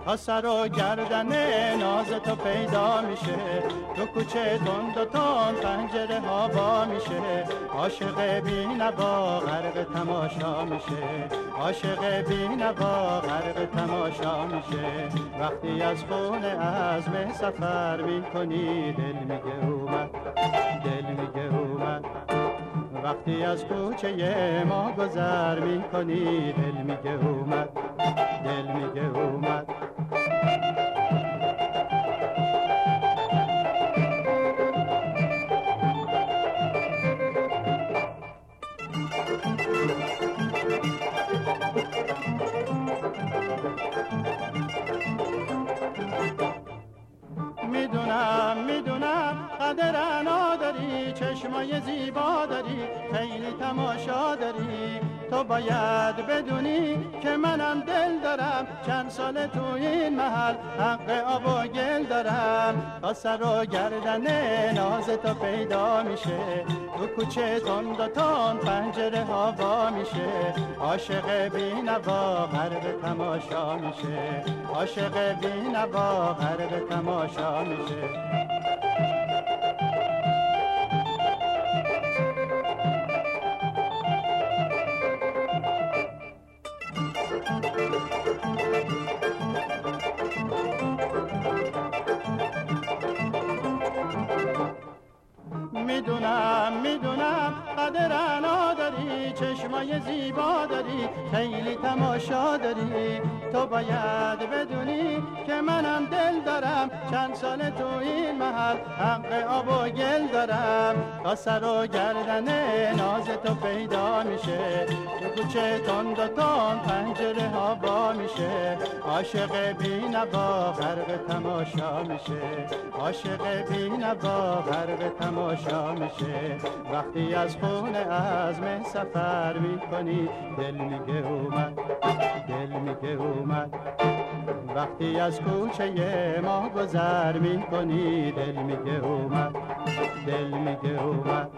تا سر و گردن ناز تو پیدا میشه. تو کوچه تند و تند پنجره ها وا میشه. عاشق بی‌نوا غرق تماشا میشه. عاشق بی‌نوا غرق تماشا میشه. وقتی از خونه عزم سفر میکنی دل میگه اومد، دل میگه اومد. وقتی از کوچه ما گذر میکنی دل میگه اومد، دل میگه اومد. میدونم قدر انا داری، چشمای زیبا داری، خیلی تماشا داری. تو باید بدونی که منم دل دارم، چند سال تو این محل حق آب و گل دارم. تا سر و گردن ناز تو پیدا میشه. تو کوچه تند و تند پنجره ها وا میشه. عاشق بی‌نوا غرق تماشا میشه. عاشق بی‌نوا غرق تماشا میشه. میدونم قدر انا داری، چشمای زیبا داری، خیلی تماشا داری. تو باید بدونی که منم دل دارم، چند سال تو این محل حق آب و گل دارم. تا سر و گردن ناز تو پیدا میشه. تو کوچه تند و تند پنجره ها وا میشه. عاشق بی‌نوا غرق تماشا میشه. عاشق بی‌نوا غرق تماشا میشه. وقتی از خونه عزم سفر میکنی دل میگه اومد، دل میگه اومد. وقتی از کوچه ما گذر میکنی دل میگه اومد، دل میگه اومد.